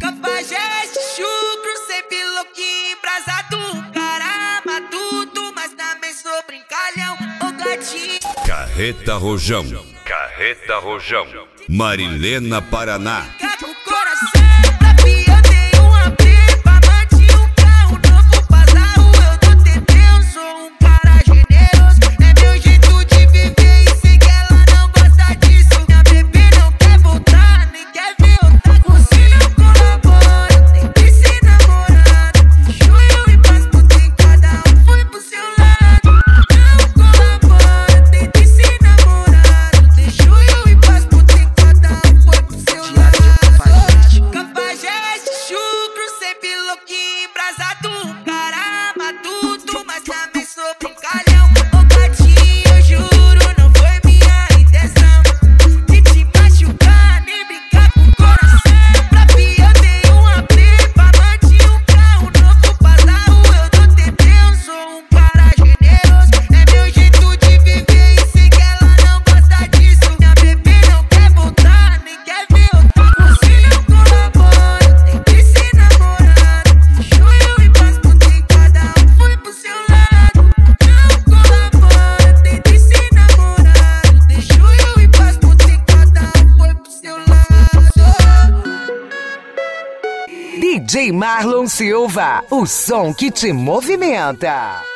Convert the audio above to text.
Cafajeste, chucro, sempre louquinho, embrasado. Cara matuto, mas também sou brincalhão. Ô gatinho. Carreta Rojão. Carreta Rojão. Marilena, Paraná. Fica com o coração pra mim, eu tenho uma prepa. Mande um carro novo pra rua, eu dou TT, eu sou um cara generoso. É meu jeito de viver e sei que ela não gosta disso. Minha bebê não quer voltar, nem quer ver eu tá com se não colabora. Tem que ser namorado. Junho e paz por tem, cada um foi pro seu lado. Não colabora, tem que ser namorado. Tem junho e paz por tem, cada um foi pro seu lado. Cafajeste, chucro, sempre louquinho, embrasado. Cara matuto, mas também sou brincalhão. Ô gatinho, eu juro, não foi minha intenção de te machucar, nem brincar com o coração. Pra mim eu tenho uma prepa, mande um carro novo pra rua, eu dou TT, eu sou um cara generoso. É meu jeito de viver e sei que ela não gosta disso. Minha bebê não quer voltar, nem quer ver eu tá com se não colabora. Tem que ser namorado. Junho e paz por tem, cada um foi pro seu lado. Não colabora, tem que ser namorado. Tem junho e paz por tem, cada um foi pro seu lado. DJ Marlon Silva, o som que te movimenta.